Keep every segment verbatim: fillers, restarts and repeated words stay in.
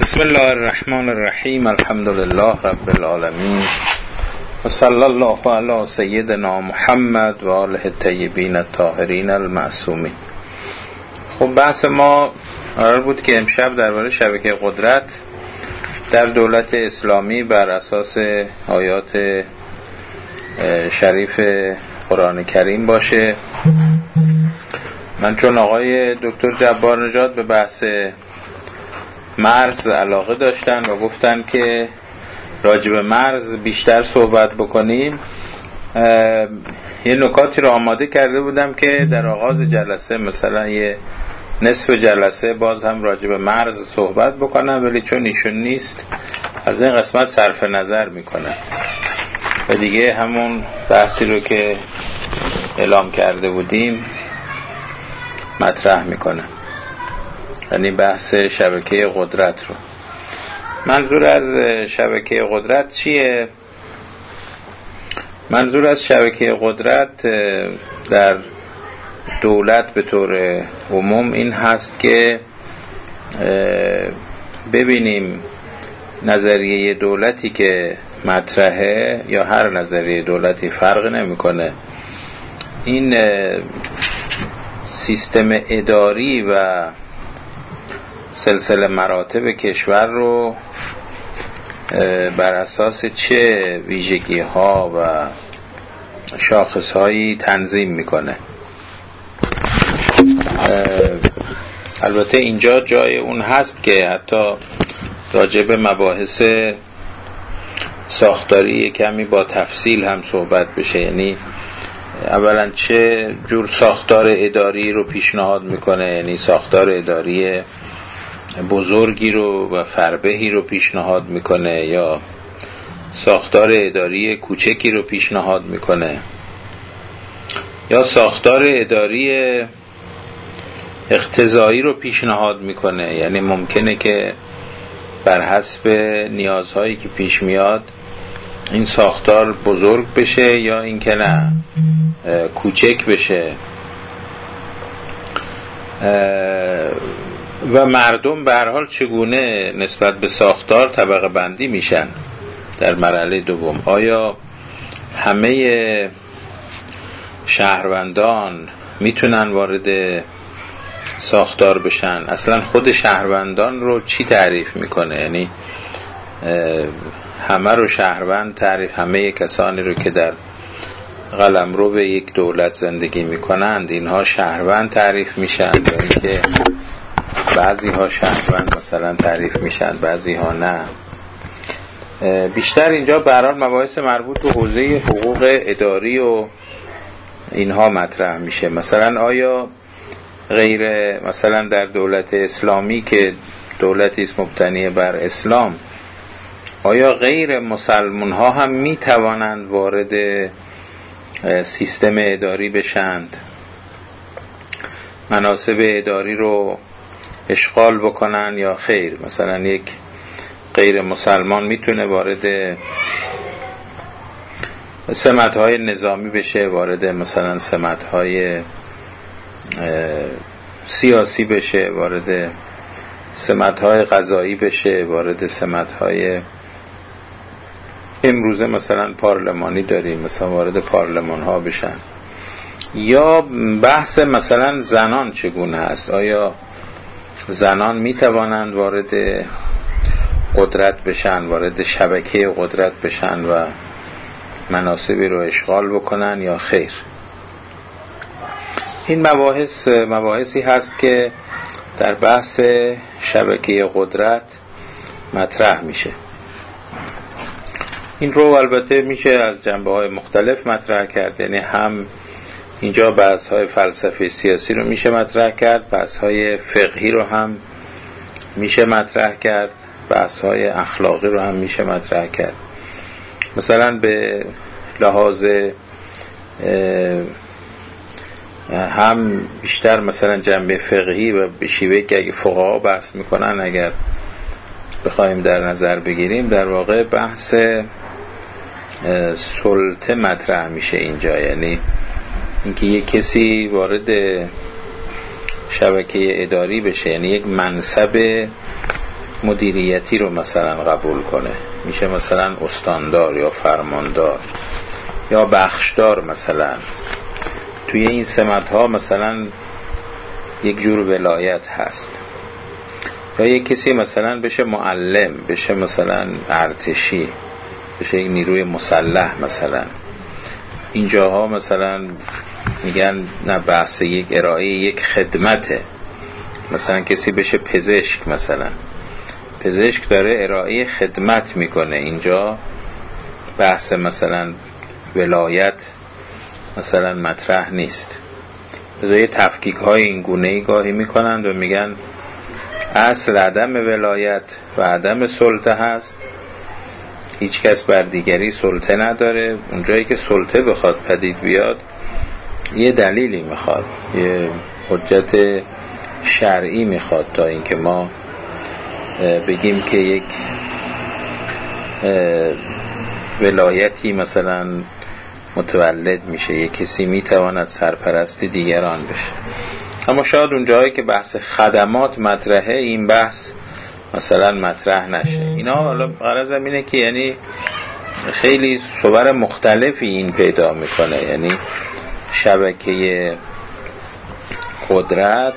بسم الله الرحمن الرحیم. الحمد لله رب العالمین و صلی الله علی سیدنا محمد و آله الطیبین الطاهرین المعصومین. خب بحث ما قرار بود که امشب درباره شبکه قدرت در دولت اسلامی بر اساس آیات شریف قرآن کریم باشه. من چون آقای دکتر جبار نژاد به بحث مرز علاقه داشتن و گفتن که راجع به مرز بیشتر صحبت بکنیم، یه نکاتی رو آماده کرده بودم که در آغاز جلسه مثلا یه نصف جلسه باز هم راجع به مرز صحبت بکنم، ولی چون ایشون نیست از این قسمت صرف نظر میکنم و دیگه همون بحثی رو که اعلام کرده بودیم مطرح میکنم، یعنی بحث شبکه قدرت رو. منظور از شبکه قدرت چیه؟ منظور از شبکه قدرت در دولت به طور عموم این هست که ببینیم نظریه دولتی که مطرحه یا هر نظریه دولتی فرق نمیکنه، این سیستم اداری و سلسله مراتب کشور رو بر اساس چه ویژگی ها و شاخص هایی تنظیم میکنه. البته اینجا جای اون هست که حتی راجع به مباحث ساختاری کمی با تفصیل هم صحبت بشه، یعنی اولا چه جور ساختار اداری رو پیشنهاد میکنه، یعنی ساختار اداری بزرگی رو و فربهی رو پیشنهاد میکنه یا ساختار اداری کوچکی رو پیشنهاد میکنه یا ساختار اداری اقتضایی رو پیشنهاد میکنه، یعنی ممکنه که بر حسب نیازهایی که پیش میاد این ساختار بزرگ بشه یا اینکه نه کوچک بشه و مردم به هر حال چگونه نسبت به ساختار طبقه بندی میشن در مرحله دوم. آیا همه شهروندان میتونن وارد ساختار بشن؟ اصلا خود شهروندان رو چی تعریف میکنه؟ یعنی همه رو شهروند تعریف، همه کسانی رو که در قلمرو به یک دولت زندگی میکنند اینها شهروند تعریف میشن یا اینکه بعضی ها شهروند مثلا تعریف میشن بعضی ها نه؟ بیشتر اینجا به هر حال مباحث مربوط به حوزه حقوق اداری و اینها مطرح میشه. مثلا آیا غیر مثلا در دولت اسلامی که دولتی است مبتنی بر اسلام، آیا غیر مسلمان ها هم می توانند وارد سیستم اداری بشند، مناصب اداری رو اشغال بکنن یا خیر؟ مثلا یک غیر مسلمان میتونه وارد سمت‌های نظامی بشه، وارد مثلا سمت‌های سیاسی بشه، وارد سمت‌های قضایی بشه، وارد سمت‌های امروزه مثلا پارلمانی داریم، مثلا وارد پارلمان ها بشن. یا بحث مثلا زنان چگونه است؟ آیا زنان می توانند وارد قدرت بشن، وارد شبکه قدرت بشن و مناصبی رو اشغال بکنن یا خیر؟ این مباحث مباحثی هست که در بحث شبکه قدرت مطرح میشه. این رو البته میشه از جنبه‌های مختلف مطرح کرد، یعنی هم اینجا بحث‌های فلسفی سیاسی رو میشه مطرح کرد، بحث‌های فقهی رو هم میشه مطرح کرد، بحث‌های اخلاقی رو هم میشه مطرح کرد. مثلا به لحاظ هم بیشتر مثلا جنبه فقهی و به شیوهی که اگه فقها بحث میکنن اگر بخوایم در نظر بگیریم، در واقع بحث سلطه مطرح میشه اینجا، یعنی اینکه یک کسی وارد شبکه اداری بشه، یعنی یک منصب مدیریتی رو مثلا قبول کنه، میشه مثلا استاندار یا فرماندار یا بخشدار. مثلا توی این سمت ها مثلا یک جور ولایت هست. یا یک کسی مثلا بشه معلم، بشه مثلا ارتشی، بشه یک نیروی مسلح مثلا. اینجاها مثلا میگن نه، بحث یک ارائه یک خدمته. مثلا کسی بشه پزشک، مثلا پزشک داره ارائه خدمت میکنه. اینجا بحث مثلا ولایت مثلا مطرح نیست. بذاری تفکیک های این گونه‌ای گاهی میکنند و میگن اصل عدم ولایت و عدم سلطه هست، هیچ کس بر دیگری سلطه نداره. اونجایی که سلطه بخواد پدید بیاد یه دلیلی میخواد، یه حجت شرعی میخواد تا اینکه ما بگیم که یک ولایتی مثلا متولد میشه، یک کسی میتواند سرپرستی دیگران بشه. اما شاید اون جایی که بحث خدمات مطرحه این بحث مثلا مطرح نشه. اینا حالا غرضم اینه که یعنی خیلی صور مختلفی این پیدا میکنه. یعنی شبکه قدرت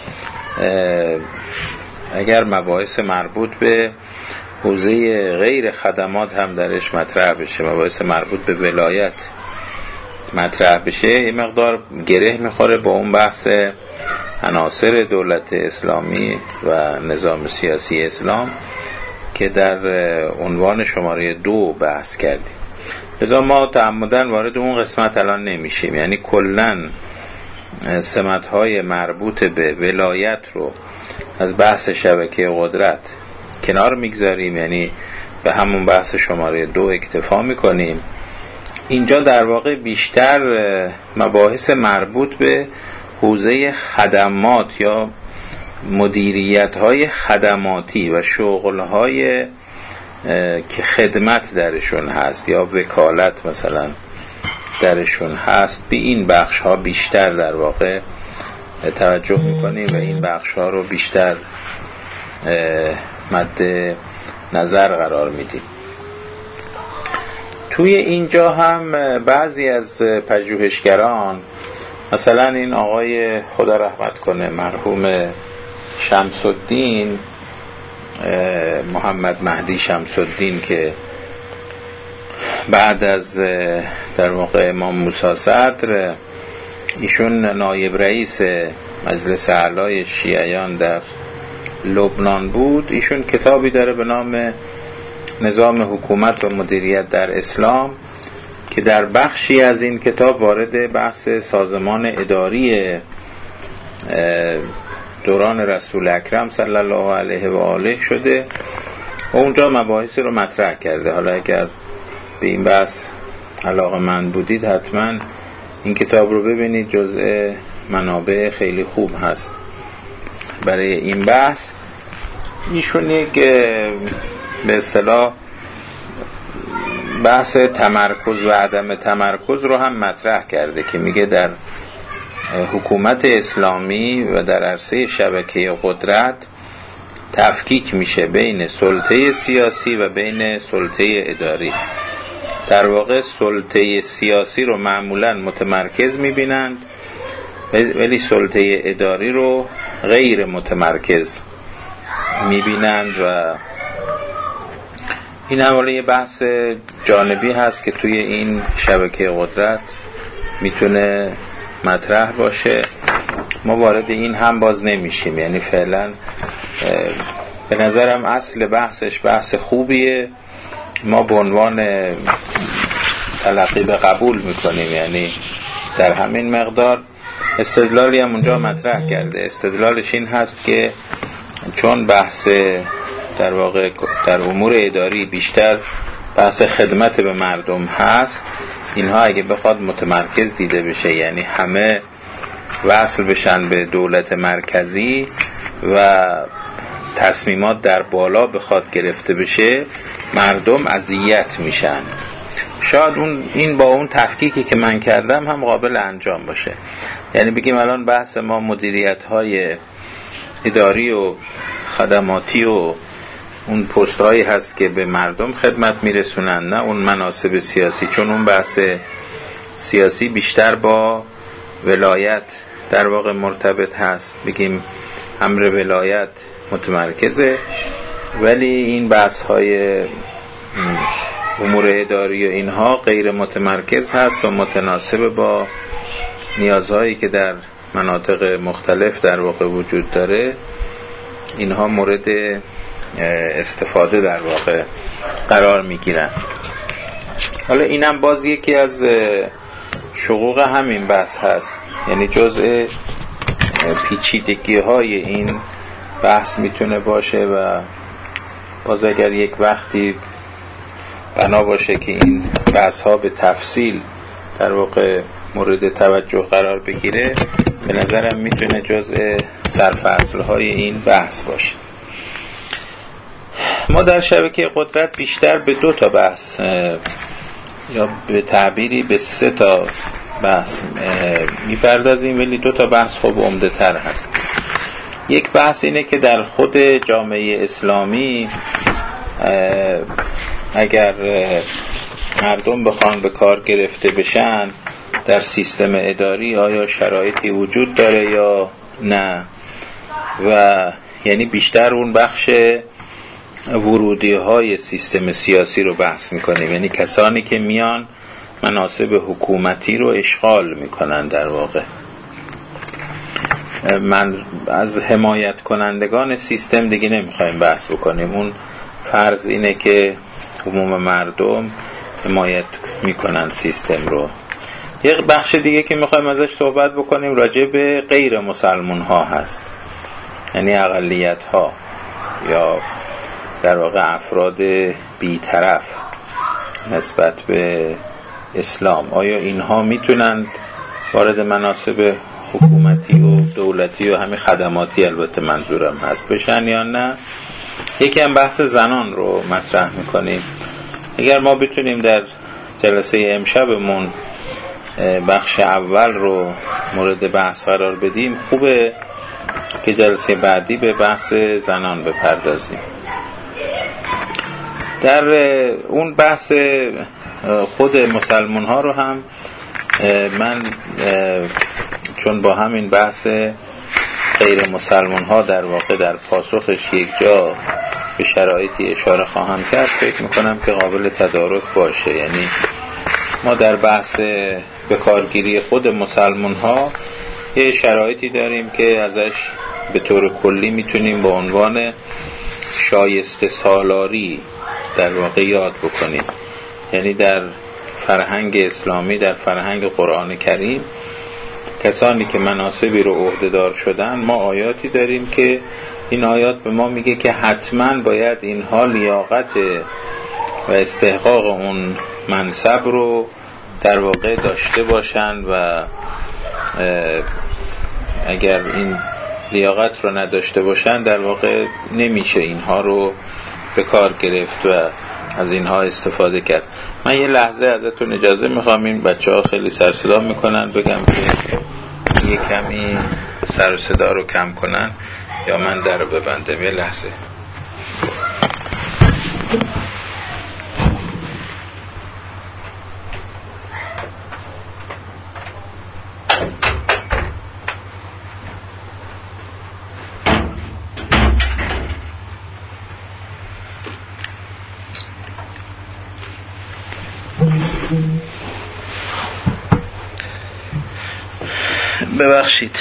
اگر مباحث مربوط به حوزه غیر خدمات هم درش مطرح بشه، مباحث مربوط به ولایت مطرح بشه، یه مقدار گره میخوره با اون بحث عناصر دولت اسلامی و نظام سیاسی اسلام که در عنوان شماره دو بحث کردیم. لذا ما تعمدن وارد اون قسمت الان نمیشیم. یعنی کلن سمت‌های مربوط به ولایت رو از بحث شبکه قدرت کنار میگذاریم، یعنی به همون بحث شماره دو اکتفا میکنیم. اینجا در واقع بیشتر مباحث مربوط به حوزه خدمات یا مدیریت‌های خدماتی و شغل‌های که خدمت درشون هست یا وکالت مثلا درشون هست، به این بخش‌ها بیشتر در واقع توجه می‌کنیم و این بخش‌ها رو بیشتر مد نظر قرار میدیم. توی اینجا هم بعضی از پژوهشگران، مثلا این آقای خدا رحمت کنه مرحوم شمس الدین محمد مهدی شمس الدین، که بعد از در واقع امام موسی صدر ایشون نایب رئیس مجلس اعلای شیعیان در لبنان بود، ایشون کتابی داره به نام نظام حکومت و مدیریت در اسلام که در بخشی از این کتاب وارد بحث سازمان اداری دوران رسول اکرم صلی الله علیه و آله شده و اونجا مباحث رو مطرح کرده. حالا اگر به این بحث علاقه‌مند بودید حتما این کتاب رو ببینید، جزء منابع خیلی خوب هست برای این بحث. ایشون یک به اصطلاح بحث تمرکز و عدم تمرکز رو هم مطرح کرده که میگه در حکومت اسلامی و در عرصه شبکه قدرت تفکیک میشه بین سلطه سیاسی و بین سلطه اداری. در واقع سلطه سیاسی رو معمولاً متمرکز میبینند ولی سلطه اداری رو غیر متمرکز میبینند و این حواله یه بحث جانبی هست که توی این شبکه قدرت میتونه مطرح باشه. ما وارد این هم باز نمیشیم. یعنی فعلا به نظرم اصل بحثش بحث خوبیه، ما به عنوان تلقی به قبول میکنیم. یعنی در همین مقدار استدلالی هم اونجا مطرح کرده. استدلالش این هست که چون بحث در واقع در امور اداری بیشتر بحث خدمت به مردم هست، اینها اگه بخواد متمرکز دیده بشه، یعنی همه وصل بشن به دولت مرکزی و تصمیمات در بالا بخواد گرفته بشه، مردم اذیت میشن. شاید اون این با اون تحقیقی که من کردم هم قابل انجام باشه. یعنی بگیم الان بحث ما مدیریت های اداری و خدماتی و اون پست هایی هست که به مردم خدمت میرسونن، نه اون مناصب سیاسی، چون اون بحث سیاسی بیشتر با ولایت در واقع مرتبط هست، بگیم امر ولایت متمرکزه، ولی این بحث های امور اداری و اینها غیر متمرکز هست و متناسب با نیازهایی که در مناطق مختلف در واقع وجود داره، اینها مورد استفاده در واقع قرار میگیرن. حالا اینم باز یکی از شقوق همین بحث هست، یعنی جزء پیچیدگی های این بحث میتونه باشه و باز اگر یک وقتی بنا باشه که این بحث ها به تفصیل در واقع مورد توجه قرار بگیره، به نظرم میتونه جزء سرفصل های این بحث باشه. ما در شبکه قدرت بیشتر به دو تا بحث یا به تعبیری به سه تا بحث میپردازیم، ولی دو تا بحث خب عمده تر هست. یک بحث اینه که در خود جامعه اسلامی اگر مردم بخوان به کار گرفته بشن در سیستم اداری آیا شرایطی وجود داره یا نه، و یعنی بیشتر اون بخش ورودی های سیستم سیاسی رو بحث میکنیم، یعنی کسانی که میان مناصب حکومتی رو اشغال میکنن. در واقع من از حمایت کنندگان سیستم دیگه نمیخوایم بحث بکنیم، اون فرض اینه که عموم مردم حمایت میکنن سیستم رو. یک بخش دیگه که میخوایم ازش صحبت بکنیم راجع به غیر مسلمان ها هست، یعنی اقلیت ها یا در واقع افراد بی‌طرف نسبت به اسلام. آیا اینها میتونند وارد مناصب حکومتی و دولتی و همین خدماتی البته منظورم هست بشن یا نه؟ یکی هم بحث زنان رو مطرح میکنیم. اگر ما بتونیم در جلسه امشبمون بخش اول رو مورد بحث قرار بدیم، خوبه که جلسه بعدی به بحث زنان بپردازیم. در اون بحث خود مسلمان ها رو هم من چون با همین بحث غیر مسلمان ها در واقع در پاسخش یک جا به شرایطی اشاره خواهم کرد، فکر میکنم که قابل تدارک باشه. یعنی ما در بحث به کارگیری خود مسلمان ها یه شرایطی داریم که ازش به طور کلی میتونیم با عنوان شایسته سالاری در واقع یاد بکنیم. یعنی در فرهنگ اسلامی، در فرهنگ قرآن کریم، کسانی که مناصبی رو عهده‌دار شدن، ما آیاتی داریم که این آیات به ما میگه که حتما باید اینها لیاقت و استحقاق اون منصب رو در واقع داشته باشن و اگر این لیاقت رو نداشته باشن در واقع نمیشه اینها رو به کار گرفت و از اینها استفاده کرد. من یه لحظه ازتون اجازه میخوام، این بچه ها خیلی سر صدا میکنن، بگم که یه کمی سر صدا رو کم کنن یا من در رو ببندم. یه لحظه. ببخشید،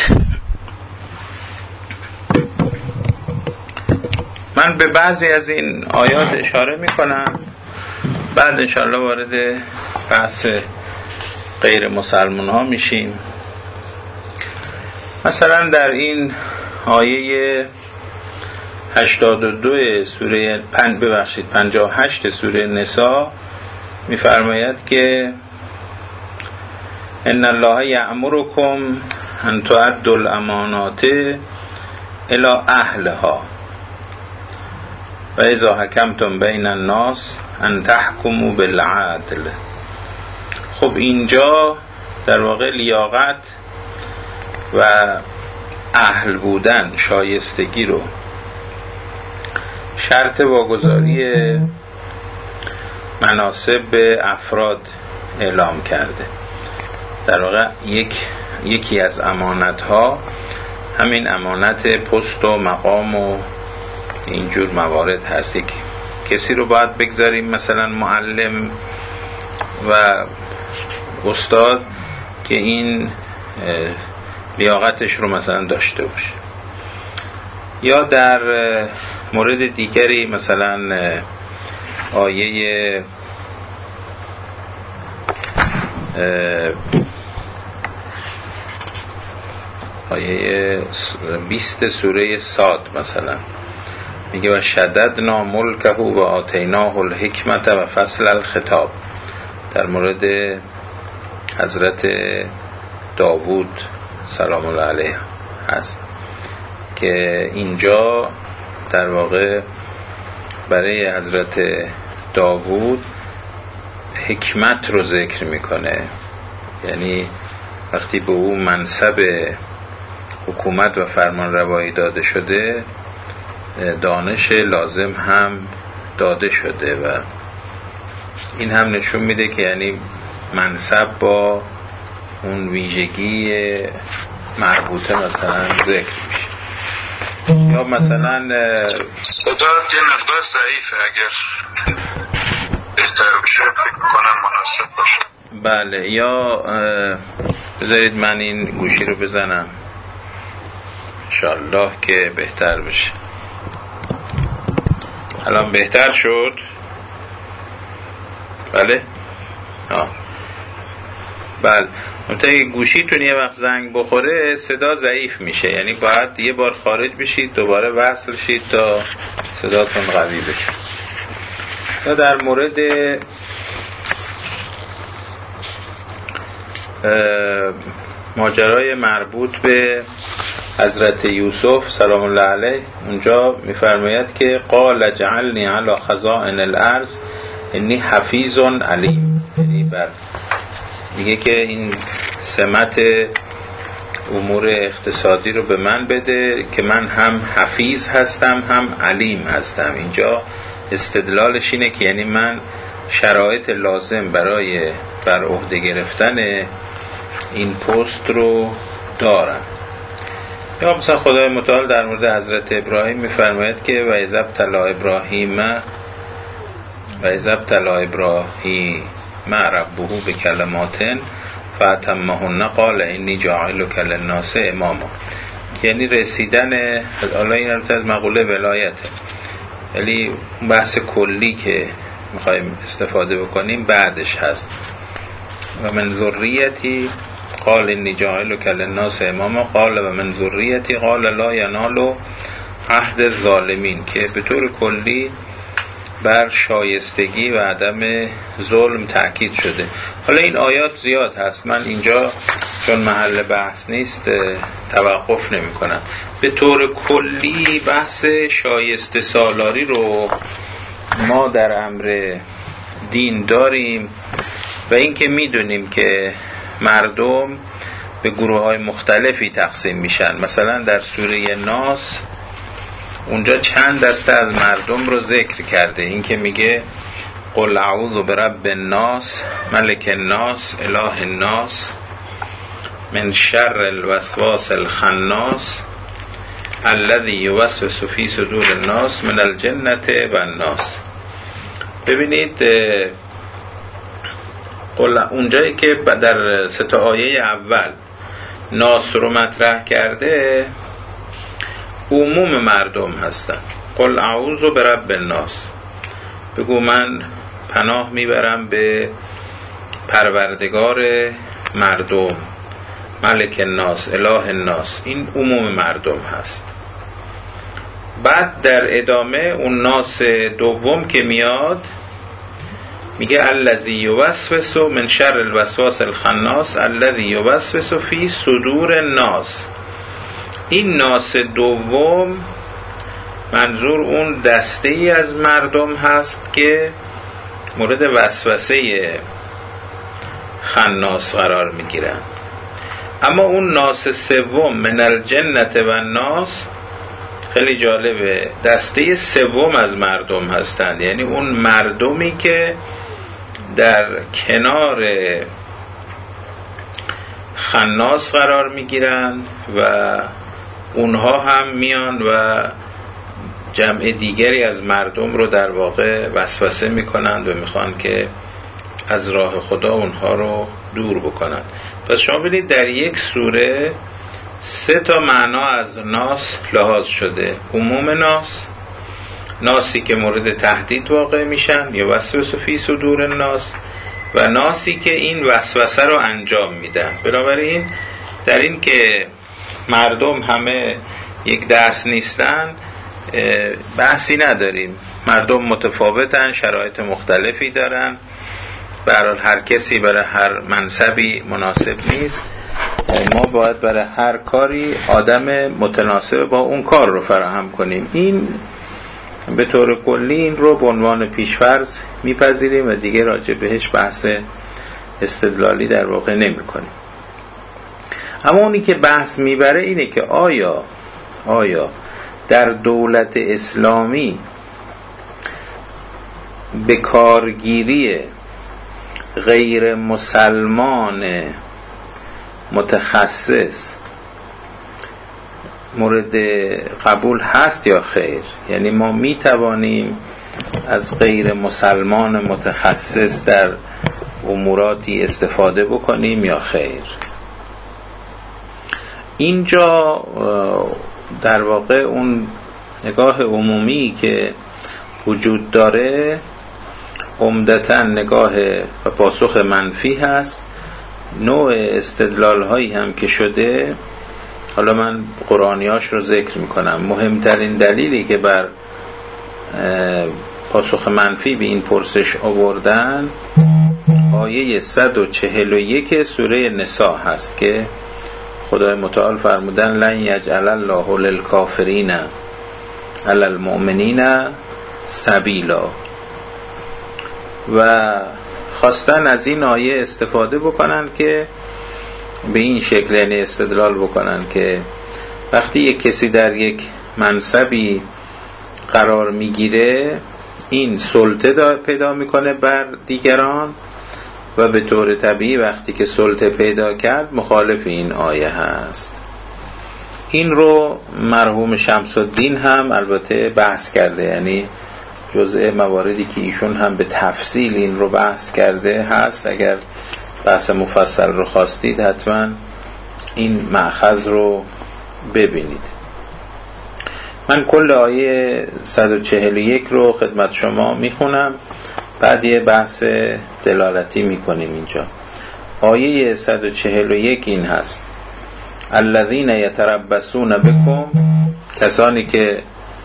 من به بعضی از این آیات اشاره میکنم، بعد انشاءالله وارد بحث غیر مسلمان ها میشیم. مثلا در این آیه هشتاد و دو سوره پنج ببخشید پنجاه و هشت سوره نساء میفرماید که ان الله یأمرکم ان تؤدوا الامانات الی اهلها و اذا حکمتم بین الناس ان تحکموا بالعدل. خب اینجا در واقع لیاقت و اهل بودن، شایستگی رو شرط واگذاری مناصب به افراد اعلام کرده. در واقع یک یکی از امانت‌ها همین امانت پست و مقام و اینجور موارد هست. یک کسی رو باید بگذاریم مثلا معلم و استاد که این لیاقتش رو مثلا داشته باشه. یا در مورد دیگری مثلا آیه آیه بیست سوره صاد مثلا میگه و شددنا ملکه و آتیناه الحکمت و فصل الخطاب، در مورد حضرت داوود سلام الله علیه هست که اینجا در واقع برای حضرت داوود حکمت رو ذکر میکنه. یعنی وقتی به او منصب حکومت و فرمان روایی داده شده، دانش لازم هم داده شده و این هم نشون میده که یعنی منصب با اون ویژگی مربوطه مثلا ذکر میشه. یا مثلا صدا یه مقدار ضعیفه، اگر بهتر بشه فکر کنم مناسب باشه. بله، یا بذارید من این گوشی رو بزنم انشالله که بهتر بشه. الان بهتر شد؟ بله؟ آه. بله، منطقه گوشیتون یه وقت زنگ بخوره صدا ضعیف میشه، یعنی باید یه بار خارج بشید دوباره وصل شید تا صداتون قوی بشه. یا در مورد ماجرای مربوط به حضرت یوسف سلام الله علیه، اونجا میفرماید که قال جعلنی علی خزائن الارض انی حفیظ علیم، یعنی بر میگه که این سمت امور اقتصادی رو به من بده که من هم حفیظ هستم هم علیم هستم. اینجا استدلالش اینه که یعنی من شرایط لازم برای بر عهده گرفتن این پست رو دارم. یا مثلا خدای متعال در مورد حضرت ابراهیم میفرماید که و اذ ابتلی ابراهیم و اذ ابتلی ابراهیم ربه بکلمات فاتمهن قال انی جاعلک للناس اماما، یعنی رسیدن حالا این البته از مقوله ولایته، یعنی بحث کلی که میخوایم استفاده بکنیم بعدش هست. و من ذریتی قال انی جاعلک للناس اماما قال و من ذریتی قال لا ینال عهد الظالمین، که به طور کلی بر شایستگی و عدم ظلم تأکید شده. حالا این آیات زیاد هست، من اینجا چون محل بحث نیست توقف نمی کنم. به طور کلی بحث شایسته سالاری رو ما در امر دین داریم و این که می دونیم که مردم به گروه های مختلفی تقسیم میشن. مثلا در سوره ناس اونجا چند دسته از مردم رو ذکر کرده، این که میگه قل اعوذ برب الناس ملک الناس اله الناس من شر الوسواس الخناس الذي يوسوس في صدور الناس من الجنة والناس. ببینید قل اونجایی که در سه تا آیه اول ناس رو مطرح کرده عموم مردم هستن. قل اعوذ برب الناس، بگو من پناه میبرم به پروردگار مردم، ملک الناس اله الناس، این عموم مردم هست. بعد در ادامه اون ناس دوم که میاد میگه الذی یوسوس من شر الوسواس الخناس الذی یوسوس فی صدور الناس. این ناس دوم منظور اون دسته ای از مردم هست که مورد وسوسه خناس قرار میگیرن. اما اون ناس سوم من الجنة و الناس خیلی جالبه، دسته سوم از مردم هستند، یعنی اون مردمی که در کنار خناس قرار میگیرند و اونها هم میان و جمع دیگری از مردم رو در واقع وسوسه میکنند و میخوان که از راه خدا اونها رو دور بکنند. پس شما ببینید در یک سوره سه تا معنا از ناس لحاظ شده: عموم ناس، ناسی که مورد تهدید واقع میشن یا وسوسه فی صدور الناس، و ناسی که این وسوسه رو انجام میدن. بنابراین در این که مردم همه یک دست نیستن بحثی نداریم. مردم متفاوتن، شرایط مختلفی دارن، به هر حال هر کسی برای هر منصبی مناسب نیست. ما باید برای هر کاری آدم متناسب با اون کار رو فراهم کنیم. این به طور کلی این رو به عنوان پیشفرض میپذیریم و دیگه راجع بهش بحث استدلالی در واقع نمی کنیم. اما اونی که بحث میبره اینه که آیا آیا در دولت اسلامی به کارگیری غیر مسلمان متخصص مورد قبول هست یا خیر؟ یعنی ما می توانیم از غیر مسلمان متخصص در اموراتی استفاده بکنیم یا خیر؟ اینجا در واقع اون نگاه عمومی که وجود داره عمدتاً نگاه و پاسخ منفی هست. نوع استدلال هایی هم که شده، حالا من قرآنیاش رو ذکر میکنم، مهمترین دلیلی که بر پاسخ منفی به این پرسش آوردن آیه صد و چهل و یک سوره نساء هست که خدای متعال فرمودن لن یجعل الله للکافرین علی المؤمنین سبیلا، و خواستن از این آیه استفاده بکنن که به این شکل یعنی استدلال بکنن که وقتی یک کسی در یک منصبی قرار میگیره این سلطه پیدا میکنه بر دیگران و به طور طبیعی وقتی که سلطه پیدا کرد مخالف این آیه هست. این رو مرحوم شمس الدین هم البته بحث کرده، یعنی جزء مواردی که ایشون هم به تفصیل این رو بحث کرده هست. اگر بحث مفصل رو خواستید حتما این مأخذ رو ببینید. من کل آیه صد و چهل و یک رو خدمت شما میخونم، بعد یه بحث دلالتی میکنیم. اینجا آیه صد و چهل و یک این هست: الذین یتربصون بکم، کسانی که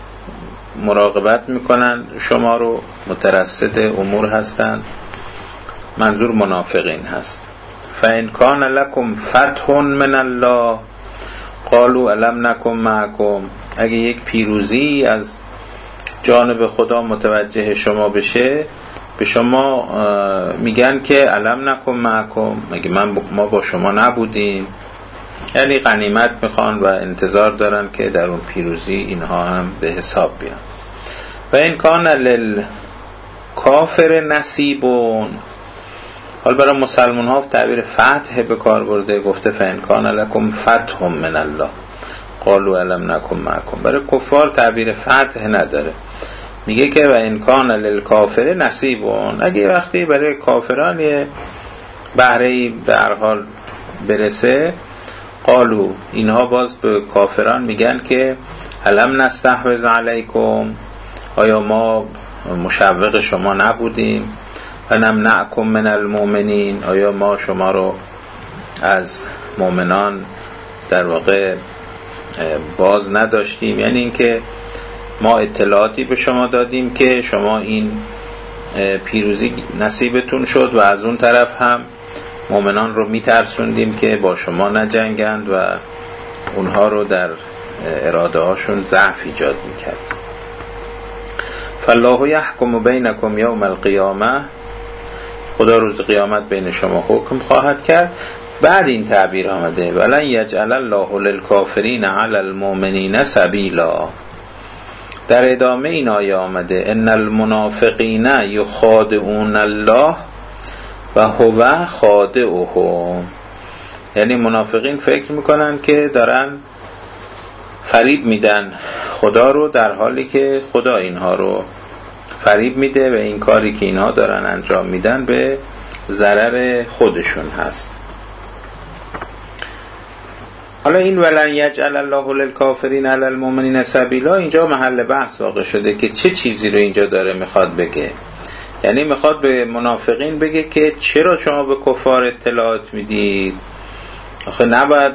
مراقبت میکنن شما رو، مترصد امور هستند، منظور منافقین هست. فإن کان لکم فتح من الله قالوا الم نکن معکم، اگه یک پیروزی از جانب خدا متوجه شما بشه به شما میگن که الم نکن معکم، مگه من ما با شما نبودیم؟ یعنی غنیمت میخوان و انتظار دارن که در اون پیروزی اینها هم به حساب بیان. و این کان للکافر نصیبون، حال برای مسلمان ها تعبیر فتح به کار برده، گفته فإن کان لکم فتح من الله قالوا الم نکن معکم. برای کفار تعبیر فتح نداره، میگه که و این کان للکافر نصیبون، اگه وقتی برای کافران یه بهره‌ای به هر حال برسه، قالو، اینها باز به کافران میگن که الم نستحوذ علیکم، آیا ما مشوق شما نبودیم؟ و نمنعکم من المؤمنین، آیا ما شما رو از مؤمنان در واقع باز نداشتیم؟ یعنی اینکه ما اطلاعاتی به شما دادیم که شما این پیروزی نصیبتون شد و از اون طرف هم مؤمنان رو میترسوندیم که با شما نجنگند و اونها رو در اراده هاشون ضعف ایجاد میکرد. فالله یحکم بینکم یوم القیامه، خدا روز قیامت بین شما حکم خواهد کرد. بعد این تعبیر آمده ولن یجعل الله للکافرین علی المؤمنین سبیلا، در ادامه این آیه آمده ان المنافقین یخادعون الله و هو خادعهم، یعنی منافقین فکر میکنن که دارن فریب میدن خدا رو، در حالی که خدا اینها رو فریب میده و این کاری که اینها دارن انجام میدن به ضرر خودشون هست. حالا این ولن یجعل الله للکافرین علی المؤمنین سبیلا، اینجا محل بحث واقع شده که چه چیزی رو اینجا داره میخواد بگه. یعنی میخواد به منافقین بگه که چرا شما به کفار اطلاعات میدید؟ آخه نباید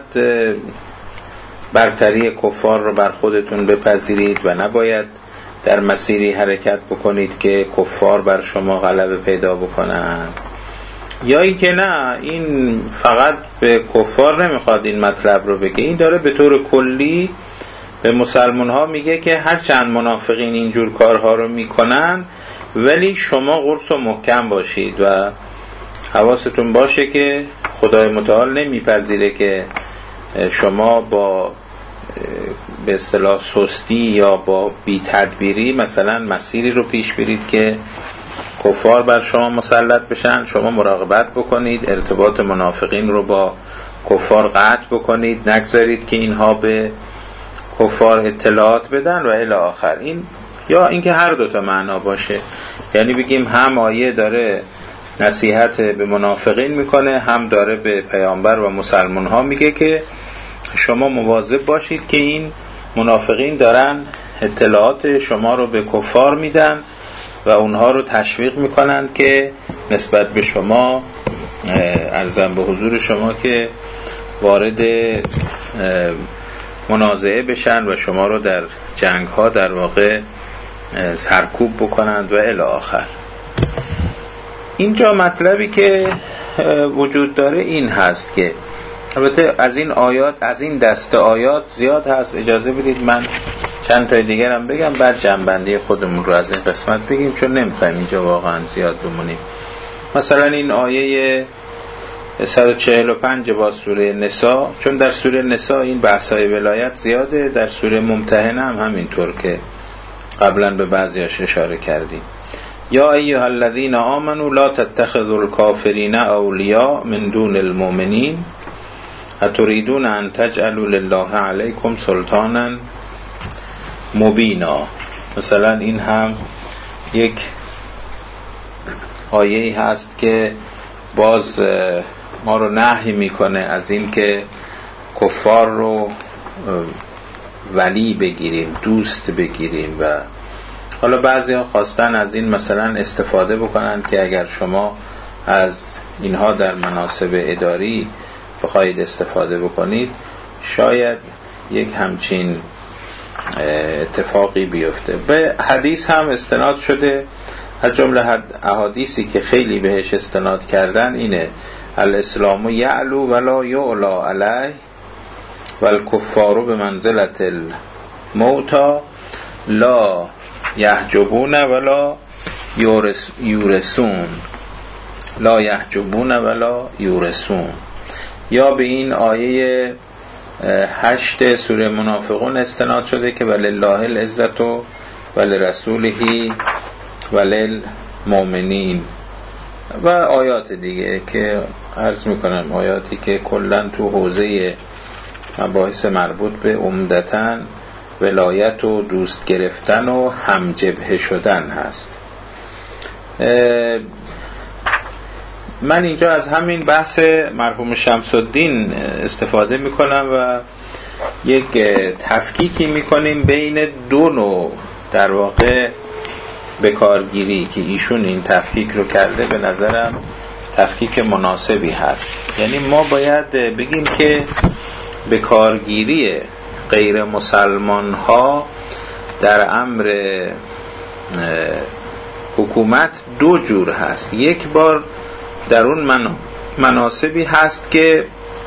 برتری کفار رو بر خودتون بپذیرید و نباید در مسیری حرکت بکنید که کفار بر شما غلبه پیدا بکنن. یا این که نه، این فقط به کفار نمیخواد این مطلب رو بگه، این داره به طور کلی به مسلمان ها میگه که هر چند منافقین اینجور کارها رو میکنن ولی شما قرص و محکم باشید و حواستون باشه که خدای متعال نمیپذیره که شما با به اصطلاح سستی یا با بی تدبیری مثلا مسیری رو پیش برید که کفار بر شما مسلط بشن. شما مراقبت بکنید، ارتباط منافقین رو با کفار قطع بکنید، نگذارید که اینها به کفار اطلاعات بدن و الی آخر. این یا اینکه هر دوتا معنا باشه، یعنی بگیم هم آیه داره نصیحت به منافقین میکنه، هم داره به پیامبر و مسلمان ها میگه که شما مواظب باشید که این منافقین دارن اطلاعات شما رو به کفار میدن و اونها رو تشویق میکنن که نسبت به شما عرضم به حضور شما که وارد منازعه بشن و شما رو در جنگ ها در واقع سرکوب بکنند و الی آخر. اینجا مطلبی که وجود داره این هست که البته از این آیات، از این دسته آیات زیاد هست، اجازه بدید من چند تا دیگر هم بگم بعد جنبندی خودمون رو از این قسمت بگیم، چون نمیخوایم اینجا واقعا زیاد بمونیم. مثلا این آیه صد و چهل و پنج با سوره نساء، چون در سوره نساء این بحث‌های ولایت زیاده، در سوره ممتحنه هم همینطور که قبلا به بعضیاش اشاره کردیم. یا ایها الذین آمنوا لا تتخذوا الکافرین اولیاء من دون المؤمنین اتریدون ان تجعلوا لله علیکم سلطانا مبینا. مثلا این هم یک آیه‌ای هست که باز ما رو نهی میکنه از این که کفار رو ولی بگیریم، دوست بگیریم. و حالا بعضی ها خواستن از این مثلا استفاده بکنن که اگر شما از اینها در مناصب اداری بخواید استفاده بکنید شاید یک همچین اتفاقی بیفته. به حدیث هم استناد شده، از جمله احادیثی که خیلی بهش استناد کردن اینه: الاسلام یعلو ولا یعلا علیه والکفار بمنزلت الموتا لا یحجبون ولا یورسون لا یحجبون ولا یورسون. یا به این آیه هشت سوره منافقون استناد شده که ولله العزت و ولرسوله وللمؤمنین و آیات دیگه که عرض میکنم آیاتی که کلن تو حوزه مباحث مربوط به عمدتاً ولایت و دوست گرفتن و همجبهه شدن هست. من اینجا از همین بحث مرحوم شمس الدین استفاده میکنم و یک تفکیکی میکنیم بین دو نوع در واقع بکارگیری که ایشون این تفکیک رو کرده. به نظرم تفکیک مناسبی هست. یعنی ما باید بگیم که بکارگیری غیر مسلمان ها در امر حکومت دو جور هست. یک بار در اون مناسبی هست که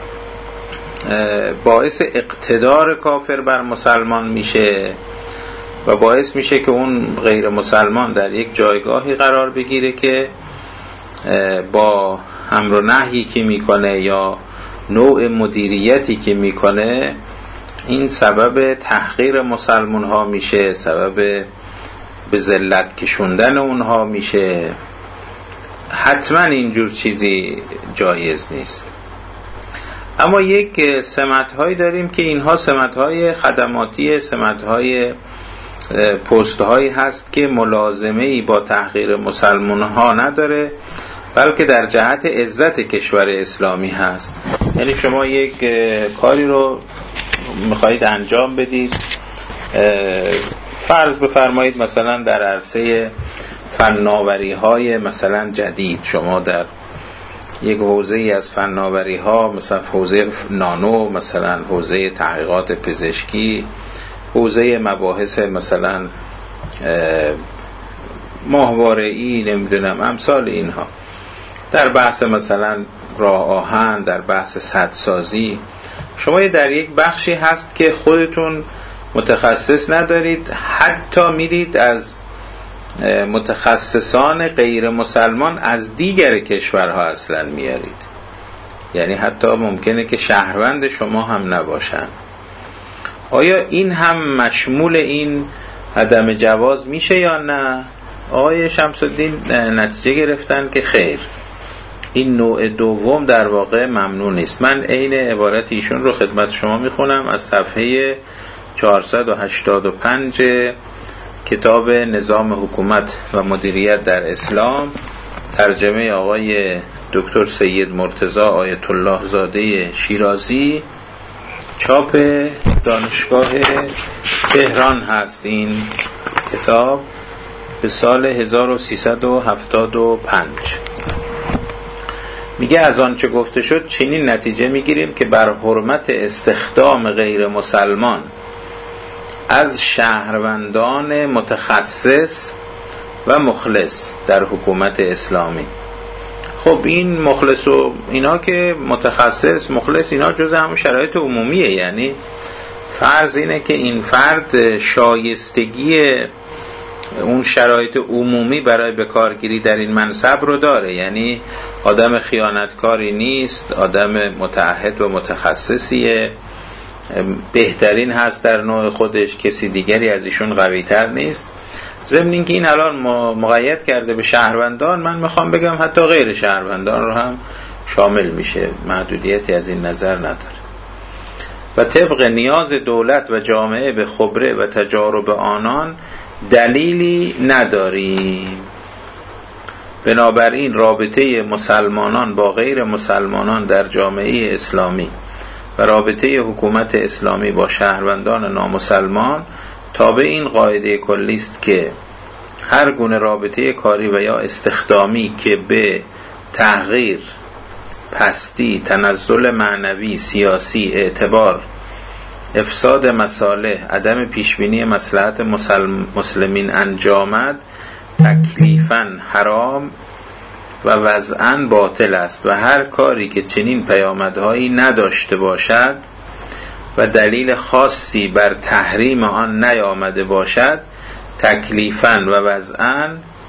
باعث اقتدار کافر بر مسلمان میشه و باعث میشه که اون غیر مسلمان در یک جایگاهی قرار بگیره که با امر و نهی که میکنه یا نوع مدیریتی که میکنه این سبب تحقیر مسلمان ها میشه، سبب به ذلت کشوندن اونها میشه، حتما اینجور چیزی جایز نیست. اما یک سمت‌هایی داریم که اینها سمت‌های خدماتی، سمت‌های پست‌هایی هست که ملازمه‌ای با تحقیر مسلمان‌ها نداره، بلکه در جهت عزت کشور اسلامی هست. یعنی شما یک کاری رو میخواهید انجام بدید، فرض بفرمایید مثلا در عرصه فناوری‌های مثلا جدید، شما در یک حوزه‌ای از فناوری‌ها، مثلا حوزه نانو، مثلا حوزه تحقیقات پزشکی، حوزه مباحث مثلا ماهواره‌ای، نمیدونم امثال اینها، در بحث مثلا راه آهن، در بحث سدسازی، شما در یک بخشی هست که خودتون متخصص ندارید، حتی میرید از متخصصان غیر مسلمان از دیگر کشورها اصلا میارید، یعنی حتی ممکنه که شهروند شما هم نباشن. آیا این هم مشمول این عدم جواز میشه یا نه؟ آقای شمس الدین نتیجه گرفتن که خیر، این نوع دوم در واقع ممنوع نیست. من عین عبارت ایشون رو خدمت شما میخونم از صفحه چهارصد و هشتاد و پنج کتاب نظام حکومت و مدیریت در اسلام، ترجمه آقای دکتر سید مرتضی آیت الله زاده شیرازی، چاپ دانشگاه تهران هست. این کتاب به سال هزار و سیصد و هفتاد و پنج. میگه از آنچه گفته شد چنین نتیجه میگیریم که بر حرمت استخدام غیر مسلمان از شهروندان متخصص و مخلص در حکومت اسلامی. خب این مخلص و اینا که متخصص مخلص اینا جزء همون شرایط عمومیه، یعنی فرض اینه که این فرد شایستگی اون شرایط عمومی برای بکارگیری در این منصب رو داره، یعنی آدم خیانتکاری نیست، آدم متعهد و متخصصیه، بهترین هست در نوع خودش، کسی دیگری از ایشون قوی تر نیست. ضمن اینکه این الان مقید کرده به شهروندان، من میخوام بگم حتی غیر شهروندان رو هم شامل میشه، محدودیتی از این نظر نداره. و طبق نیاز دولت و جامعه به خبره و تجارب آنان دلیلی نداریم. بنابراین رابطه مسلمانان با غیر مسلمانان در جامعه اسلامی و رابطه حکومت اسلامی با شهروندان نامسلمان تابع این قاعده کلی است که هر گونه رابطه کاری و یا استخدامی که به تحقیر، پستی، تنزل معنوی، سیاسی، اعتبار، افساد مصالح، عدم پیشبینی مصلحت مسلمین انجامد، تکلیفاً حرام و وضعاً باطل است و هر کاری که چنین پیامدهایی نداشته باشد و دلیل خاصی بر تحریم آن نیامده باشد تکلیفاً و وضعاً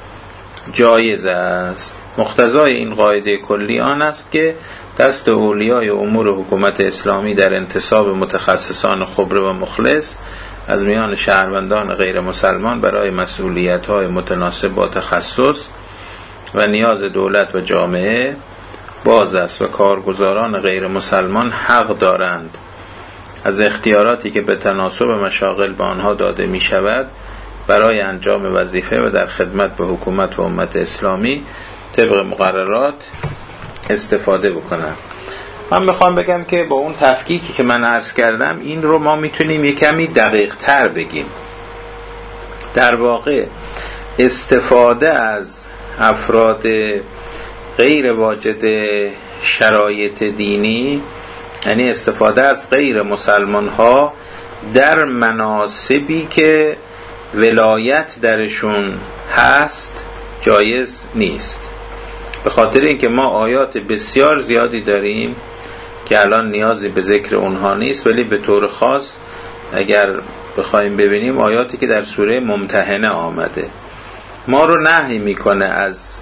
جایز است. مقتضای این قاعده کلی آن است که دست اولیای امور حکومت اسلامی در انتصاب متخصصان خبره و مخلص از میان شهروندان غیر مسلمان برای مسئولیت‌های متناسب با تخصص و نیاز دولت و جامعه باز است و کارگزاران غیر مسلمان حق دارند از اختیاراتی که به تناسب مشاغل به آنها داده می شود برای انجام وظیفه و در خدمت به حکومت و امت اسلامی طبق مقررات استفاده بکنند. من میخوام بگم که با اون تفکیکی که من عرض کردم این رو ما میتونیم یک کمی دقیق تر بگیم. در واقع استفاده از افراد غیر واجد شرایط دینی، یعنی استفاده از غیر مسلمان ها در مناصبی که ولایت درشون هست جایز نیست. به خاطر اینکه ما آیات بسیار زیادی داریم که الان نیازی به ذکر اونها نیست، ولی به طور خاص اگر بخوایم ببینیم آیاتی که در سوره ممتحنه آمده ما رو نهی میکنه از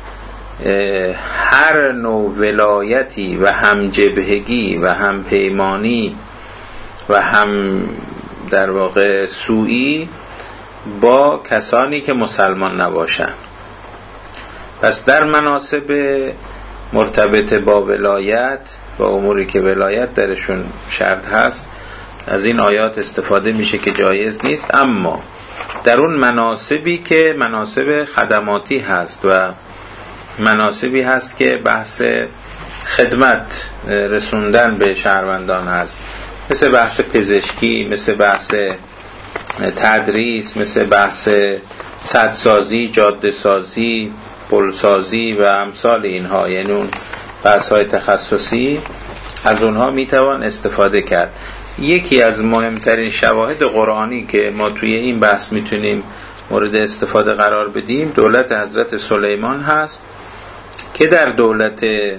هر نوع ولایتی و همجبهگی و همپیمانی و هم در واقع سوئی با کسانی که مسلمان نباشن. پس در مناسب مرتبط با ولایت و اموری که ولایت درشون شرط هست از این آیات استفاده میشه که جایز نیست، اما در اون مناسبی که مناسب خدماتی هست و مناسبی هست که بحث خدمت رسوندن به شهروندان هست، مثل بحث پزشکی، مثل بحث تدریس، مثل بحث سدسازی، جاده سازی، پل سازی و امثال اینها، یعنی اون بحث های تخصصی، از اونها میتوان استفاده کرد. یکی از مهمترین شواهد قرآنی که ما توی این بحث میتونیم مورد استفاده قرار بدیم دولت حضرت سلیمان هست که در دولت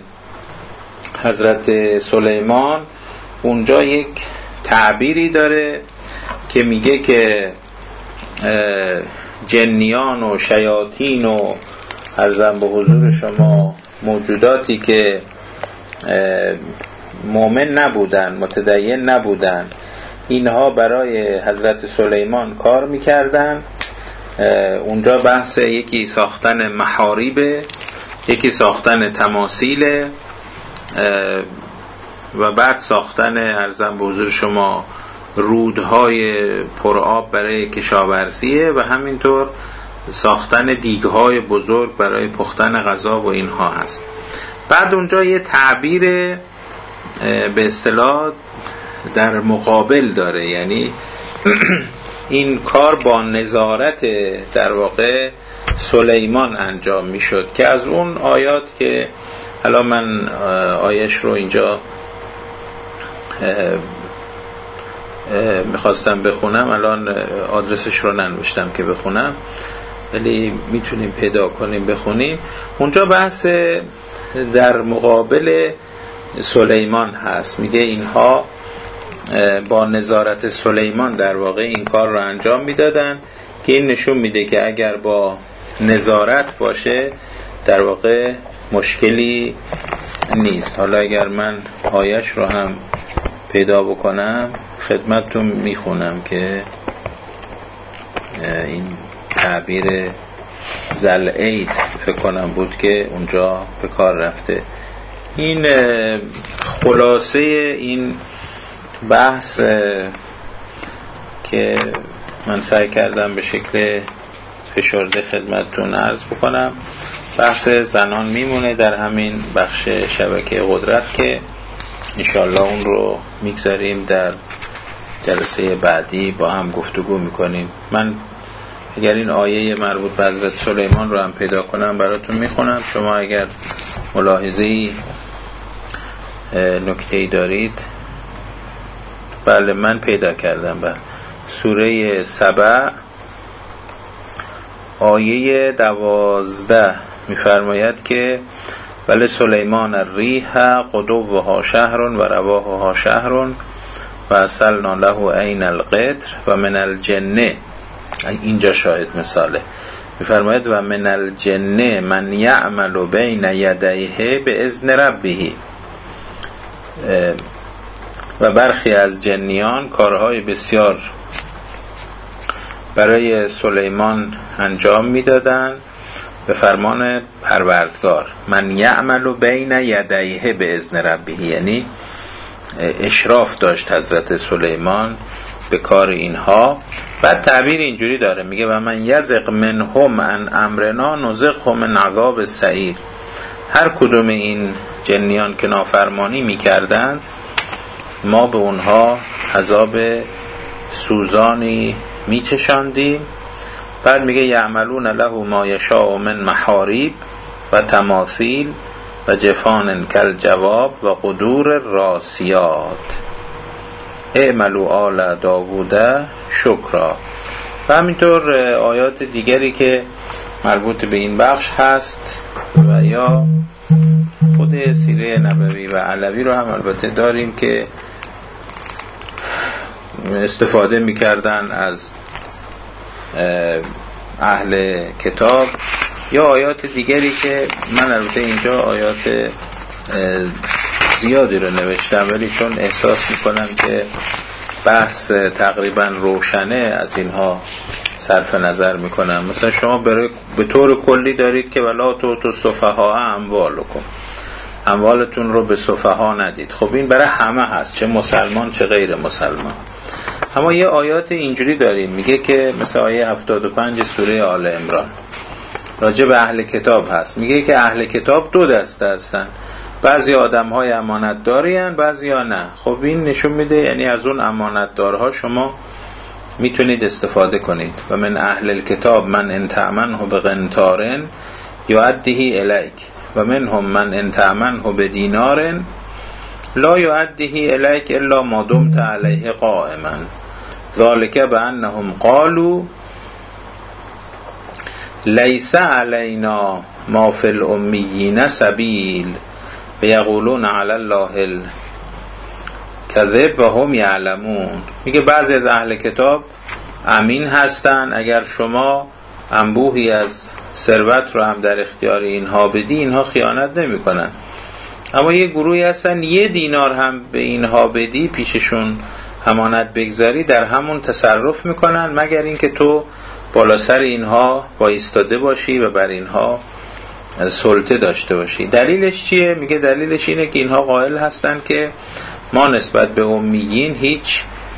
حضرت سلیمان اونجا یک تعبیری داره که میگه که جنیان و شیاطین و عرضم به حضور شما موجوداتی که مؤمن نبودن، متدین نبودن، اینها برای حضرت سلیمان کار میکردن. اونجا بحث یکی ساختن محاریب، یکی ساختن تماثیل و بعد ساختن عرضم به حضور شما رودهای پرآب برای کشاورزیه و همینطور ساختن دیگهای بزرگ برای پختن غذا و اینها هست. بعد اونجا یه تعبیر به اصطلاح در مقابل داره، یعنی این کار با نظارت در واقع سلیمان انجام میشد که از اون آیات که حالا من آیش رو اینجا میخواستم بخونم، الان آدرسش رو ننوشتم که بخونم، ولی میتونیم پیدا کنیم بخونیم. اونجا بحث در مقابل سلیمان هست، میگه اینها با نظارت سلیمان در واقع این کار رو انجام میدادن که این نشون میده که اگر با نظارت باشه در واقع مشکلی نیست. حالا اگر من آیش رو هم پیدا بکنم خدمتتون میخونم که این تعبیر زلعید فکر کنم بود که اونجا به کار رفته. این خلاصه این بحث که من سعی کردم به شکل فشرده خدمتتون عرض بکنم. بحث زنان میمونه در همین بخش شبکه قدرت که انشاءالله اون رو میگذاریم در جلسه بعدی با هم گفتگو میکنیم. من اگر این آیه مربوط به حضرت سلیمان رو هم پیدا کنم براتون میخونم، شما اگر ملاحظه‌ای نکته‌ای دارید. بله من پیدا کردم. بله سوره سبع آیه دوازده میفرماید که بله سلیمان الریح قدوها شهر و رواحها شهر و اصلنا له عین القطر و من الجنه، اینجا شاهد مثاله، میفرماید و من الجنه من یعمل بین یدیه باذن ربه، و برخی از جنیان کارهای بسیار برای سلیمان انجام میدادند به فرمان پروردگار. من یعمل بین یدیه باذن ربه، یعنی اشراف داشت حضرت سلیمان به کار اینها. بعد تعبیر اینجوری داره، میگه و من یزق منهم عن امرنا نزقه من عذاب السعیر. هر کدوم این جنیان که نافرمانی میکردند ما به اونها عذاب سوزانی میچشاندیم. بعد میگه یعملون له ما یشاء من محاریب و تماثیل و جفان کل جواب و قدور راسیات اعملوا آل داوود شکرا. و همینطور آیات دیگری که مربوط به این بخش هست و یا خود سیره نبوی و علوی رو هم البته داریم که استفاده میکردن از اهل کتاب، یا آیات دیگری که من البته اینجا آیات زیادی رو نوشتم ولی چون احساس میکنم که بحث تقریبا روشنه از اینها صرف نظر میکنن. مثلا شما برای به طور کلی دارید که ولا تو تو سفها اموالکم، اموالتون رو به سفها ندید. خب این برای همه هست، چه مسلمان چه غیر مسلمان. اما یه آیات اینجوری داریم میگه که مثلا آیه هفتاد و پنج سوره آل عمران راجع به اهل کتاب هست، میگه که اهل کتاب دو دسته هستن، بعضی آدم‌های امانتدارین بعضی ها نه. خب این نشون میده یعنی از اون امانتدارها شما میتونید استفاده کنید. و من اهل الکتاب من ان تأمنه بقنطار یؤدیه الیک و منهم من ان تأمنه بدینار لا یؤدیه الیک الا ما دمت علیه قائما ذلک بانهم قالوا لیس علینا ما فی الامیین سبیل و یقولون علی الله الکذب و هم یعلمون. میگه بعضی از اهل کتاب امین هستن، اگر شما انبوهی از ثروت رو هم در اختیار اینها بدی اینها خیانت نمی کنن. اما یه گروهی هستن یه دینار هم به اینها بدی پیششون امانت بگذاری در همون تصرف میکنن مگر اینکه تو بالا سر اینها بایستاده باشی و بر اینها سلطه داشته باشی. دلیلش چیه؟ میگه دلیلش اینه که اینها قائل هستن که ما نسبت به امیین هیچ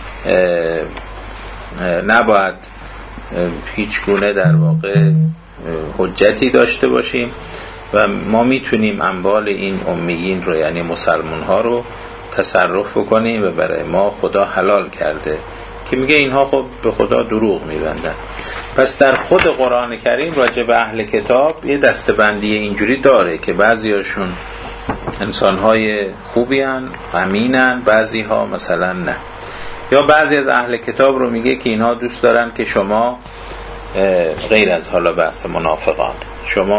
نباید هیچ گونه در واقع حجتی داشته باشیم و ما میتونیم اموال این امیین رو یعنی مسلمان ها رو تصرف بکنیم و برای ما خدا حلال کرده. که میگه اینها خب به خدا دروغ میبندن. پس در خود قرآن کریم راجع به اهل کتاب یه دسته‌بندی اینجوری داره که بعضیاشون انسانهای خوبی هن امینن، بعضی ها مثلا نه. یا بعضی از اهل کتاب رو میگه که اینها دوست دارن که شما غیر از حالا بحث منافقان شما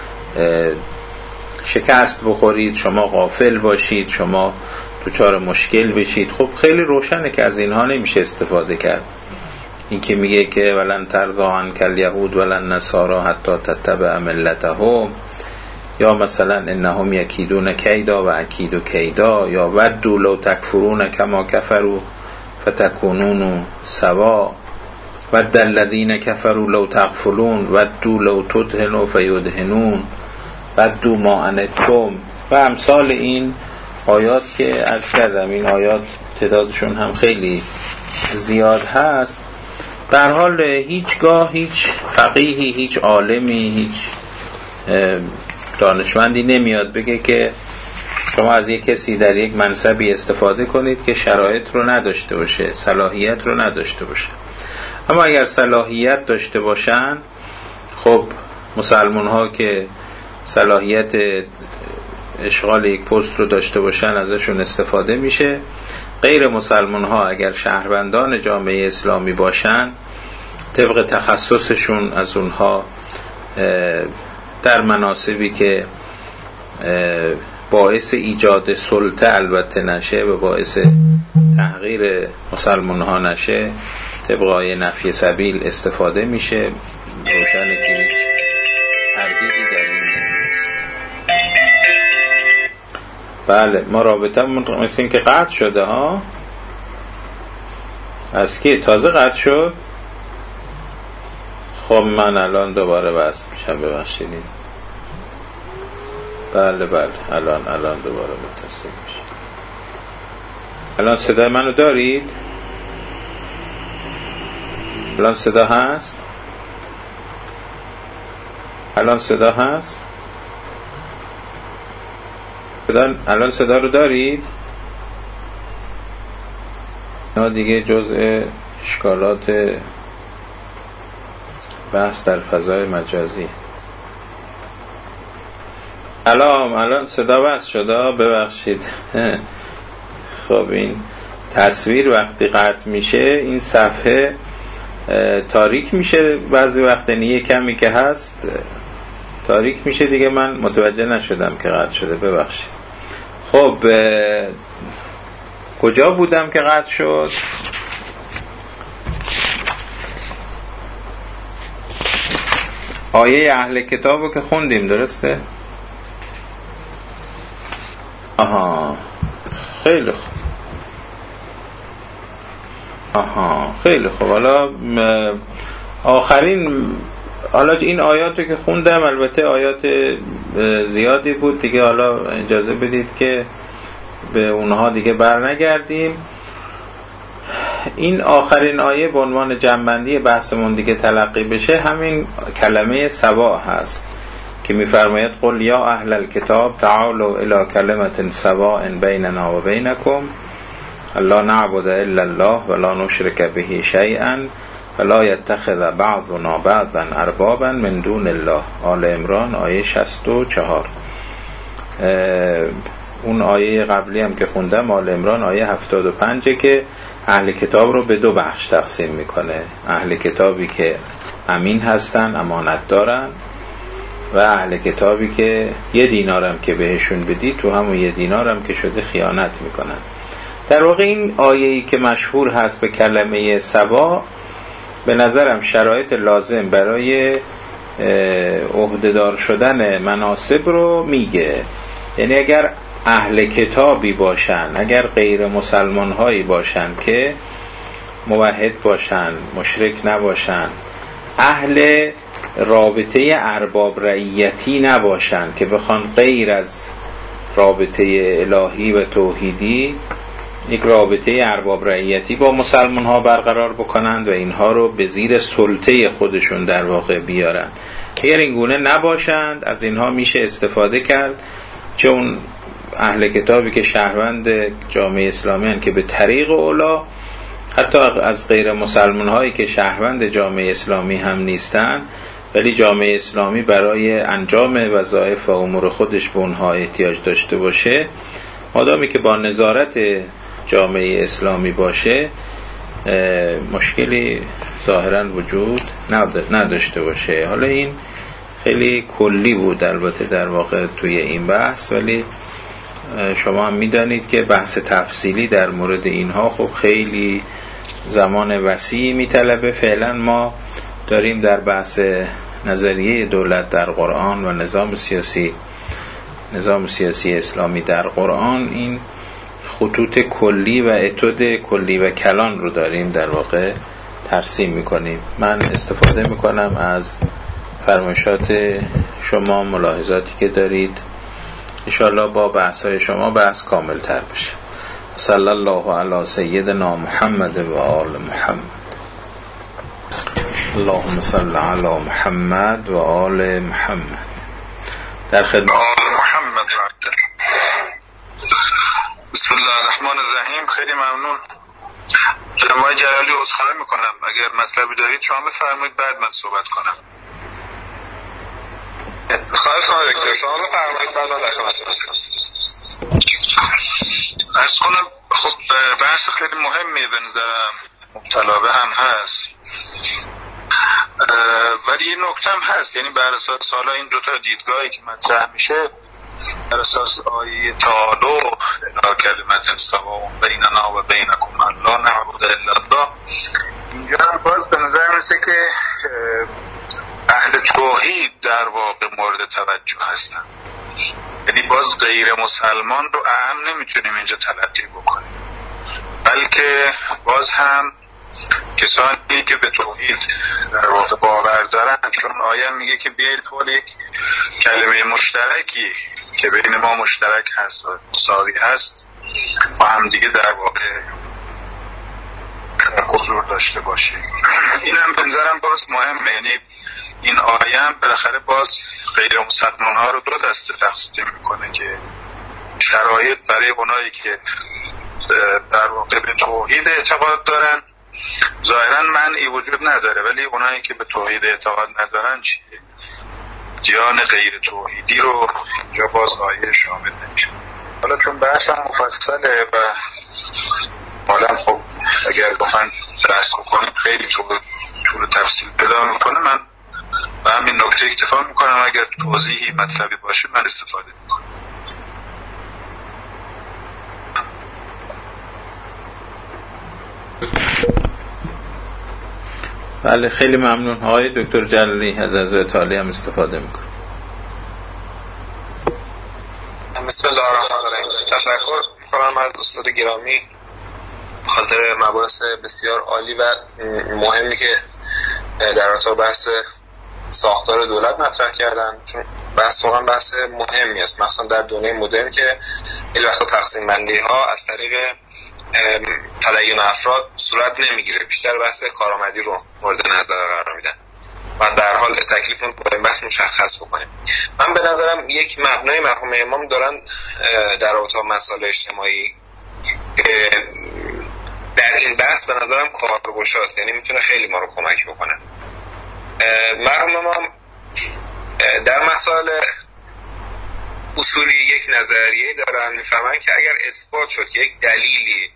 شکست بخورید، شما غافل باشید، شما دچار مشکل بشید. خب خیلی روشنه که از اینها نمیشه استفاده کرد. این که میگه که ولن ترضی عنک الیهود ولن نصارا حتی تتبع ملتهم، یا مثلا انهم یکیدون کیدا و اکید کیدا، یا ودوا لو تکفرون کما کفروا فتکونون سوا ود الذین کفروا لو تغفلون ودوا لو تدهنوا فیدهنون ودوا ما عنتم و امثال این آیات که عرض کردم. این آیات تعدادشون هم خیلی زیاد هست. در حال هیچگاه هیچ فقیهی، هیچ عالمی، هیچ دانشمندی نمیاد بگه که شما از یک کسی در یک منصبی استفاده کنید که شرایط رو نداشته باشه، صلاحیت رو نداشته باشه. اما اگر صلاحیت داشته باشن، خب مسلمان ها که صلاحیت اشغال یک پست رو داشته باشن ازشون استفاده میشه. غیر مسلمان ها اگر شهروندان جامعه اسلامی باشن طبق تخصصشون از اونها در مناصبی که باعث ایجاد سلطه البته نشه و باعث تحقیر مسلمان ها نشه طبق آیه نفی سبیل استفاده میشه. روشنه که هیچ تردیدی در این نیست. بله ما رابطه مثل این که قطع شده ها. از کی تازه قطع شد؟ خب من الان دوباره وصل میشم، ببخشید. بله بله الان الان دوباره متصل میشم. الان صدای منو دارید؟ الان صدا هست؟ الان صدا هست؟ صدا الان صدا رو دارید؟ نه دیگه جزء اشکالات بحث در فضای مجازی. الان الان صدا بس شده، ببخشید. خب این تصویر وقتی قطع میشه این صفحه تاریک میشه، بعضی وقت یه کمی که هست تاریک میشه دیگه. من متوجه نشدم که قطع شده، ببخشید. خب کجا بودم که قطع شد؟ آیه اهل کتابو که خوندیم، درسته؟ آها خیلی خوب. آها خیلی خوب. حالا آخرین، حالا این آیاتو که خوندم البته آیات زیادی بود دیگه، حالا اجازه بدید که به اونها دیگه بر نگردیم. این آخرین آیه به عنوان جنبندی بحثمون دیگه تلقی بشه همین کلمه سوا هست که میفرماید قل یا اهل الکتاب تعالوا الی کلمة سواء بیننا و بینکم لا نعبد الا الله ولا نشرک به شیئا ولا یتخذ بعضنا بعضا اربابا من دون الله. آل عمران آیه شصت و چهار. اون آیه قبلی هم که خوندم آل عمران آیه هفتاد و پنج که اهل کتاب رو به دو بخش تقسیم میکنه. اهل کتابی که امین هستن، امانت دارن، و اهل کتابی که یه دینارم که بهشون بدی تو همون یه دینارم که شده خیانت میکنن. در واقع این آیه‌ای که مشهور هست به کلمه سوا به نظرم شرایط لازم برای عهده‌دار شدن مناصب رو میگه. یعنی اگر اهل کتابی باشن، اگر غیر مسلمان هایی باشن که موحد باشن، مشرک نباشن، اهل رابطه ارباب رعیتی نباشن که بخوان غیر از رابطه الهی و توحیدی یک رابطه ارباب رعیتی با مسلمان ها برقرار بکنند و اینها رو به زیر سلطه خودشون در واقع بیارن. اگر این گونه نباشند از اینها میشه استفاده کرد، چه اون اهل کتابی که شهروند جامعه اسلامی هستند که به طریق اولا، حتی از غیر مسلمان هایی که شهروند جامعه اسلامی هم نیستن ولی جامعه اسلامی برای انجام وظایف و امور خودش به اونها احتیاج داشته باشه، مادامی که با نظارت جامعه اسلامی باشه مشکلی ظاهرا وجود نداشته باشه. حالا این خیلی کلی بود البته در واقع توی این بحث، ولی شما هم میدانید که بحث تفصیلی در مورد اینها خب خیلی زمان وسیعی میطلبه. فعلا ما داریم در بحث نظریه دولت در قرآن و نظام سیاسی نظام سیاسی اسلامی در قرآن این خطوط کلی و اتود کلی و کلان رو داریم در واقع ترسیم میکنیم. من استفاده میکنم از فرمایشات شما، ملاحظاتی که دارید، انشاءالله با بحث های شما بحث کامل تر بشه. صلی الله علی سیدنا محمد و آل محمد. اللهم صل علی محمد و آل محمد. در خدمت آل محمد. بسم الله الرحمن الرحیم. خیلی ممنون. جناب جلالی عذرخواهی میکنم اگر مطلبی دارید شما بفرمایید بعد من صحبت کنم. خواهش کنم دکتر شما بفرمایید بعد من در خدمتتون هستم. عرض کنم خب بحث خیلی مهمی به نظرم مبتلا به هم هست، ولی یه نکته هم هست، یعنی بر اساس حالا این دوتا دیدگاهی که مطرح میشه بر اساس آیه تعالوا الی کلمة سواء بیننا و بینکم لا نعبد الا الله، اینجا هم باز به نظر میسه که اهل توحید در واقع مورد توجه هستن، یعنی باز غیر مسلمان رو اهم نمیتونیم اینجا تلقی بکنیم، بلکه باز هم کسانی که به توحید در واقع باور دارن، چون آیه میگه که بیایید حول یک کلمه مشترکی که بین ما مشترک هست و مساوی هست با هم دیگه در واقع حضور داشته باشیم. این هم به نظرم باز مهمه، یعنی این آیه هم بالاخره باز غیر مسلمان ها رو دو دسته تقسیم میکنه که شرایط برای اونایی که در واقع به توحید اعتقاد دارن ظاهرا منعی وجود نداره، ولی اونایی که به توحید اعتقاد ندارن چیه؟ دیان غیر توحیدی رو اینجا باز آیه شامل نمیشه. حالا چون بحث هم مفصله و حالا خب اگر بخواین بحث بکنیم خیلی طول طول تفصیل پیدا میکنه، من به همین نکته اکتفا میکنم، اگر توضیحی مطلبی باشه من استفاده میکنم. بله خیلی ممنون. آقای دکتر جلالی از حضرت عالی هم استفاده میکنم. بسم الله الرحمن الرحیم. تشکر میکنم از استاد گرامی خاطر مباحث بسیار عالی و مهمی که در رابطه با بحث ساختار دولت مطرح کردن، چون بحث واقعا بحث مهمی است، مثلا در دنیای مدرن که این وقتا تقسیم بندی ها از طریق تدین افراد صورت نمیگیره، بیشتر بحث کارآمدی رو مورد نظر قرار میدن و در حال تکلیفمون با این بحث مشخص بکنیم. من به نظرم یک مبنای مرحوم امام دارن در رابطه با مسائل اجتماعی در این بحث به نظرم کارگشاست، یعنی میتونه خیلی ما رو کمک بکنه. مرحوم امام در مسائل اصولی یک نظریه دارن، میفهمن که اگر اثبات شد که یک دلیلی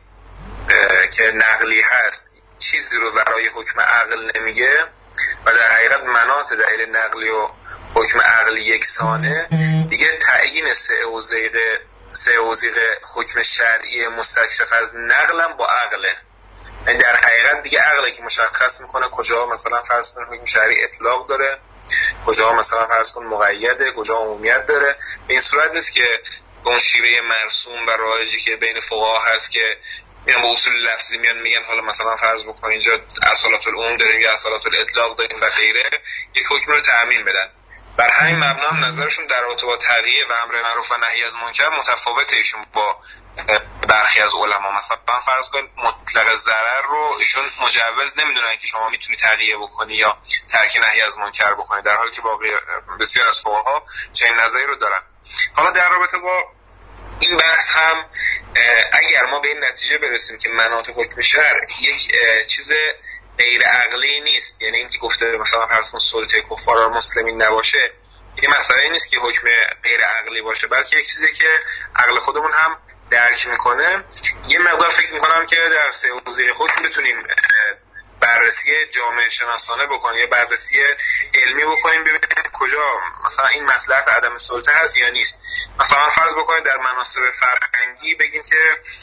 که نقلی هست چیزی رو برای حکم عقل نمیگه و در حقیقت مناط دلیل نقلی و حکم عقلی یکسانه، دیگه تعیین سه اوزیق سه اوزیق حکم شرعی مستکشف از نقلم با عقله، یعنی در حقیقت دیگه عقله که مشخص میکنه کجا مثلا فرض کن حکم شرعی اطلاق داره، کجا مثلا فرض کن مقیده، کجا عمومیت داره. به این صورت نیست که اون شیوه مرسوم و رایجی که بین فقها هست که میان با اصول لفظی میان میگن حالا مثلا فرض بکن اینجا اصالت العموم داریم یا اصالت الاطلاق داریم و غیره، یک حکم رو تعمیم بدن. بر همین مبنا هم نظرشون در رابطه با تغییر و امر معروف و نهی از منکر متفاوته ایشون با برخی از علما. مثلا فرض کن مطلق ضرر رو ایشون مجوز نمیدونن که شما میتونی تغییر بکنی یا ترک نهی از منکر بکنی، در حالی که باقی بسیار از فقها چنین نظری رو دارن. حالا در رابطه با این بحث هم اگر ما به این نتیجه برسیم که مناط حکم شرع یک چیز غیر عقلی نیست، یعنی اینکه گفته مثلا فرض کن سلطه کفار و مسلمین نباشه، این مسئله نیست که حکم غیر عقلی باشه، بلکه یک چیزی که عقل خودمون هم درک میکنه. یه مقدار فکر میکنم که در سه حوزه حکم بتونیم بررسی جامعه شناسانه بکنیم یا بررسی علمی بکنیم، ببینیم کجا مثلا این مصلحت عدم سلطه هست یا نیست. مثلا فرض بکنید در مناصب فرهنگی بگیم که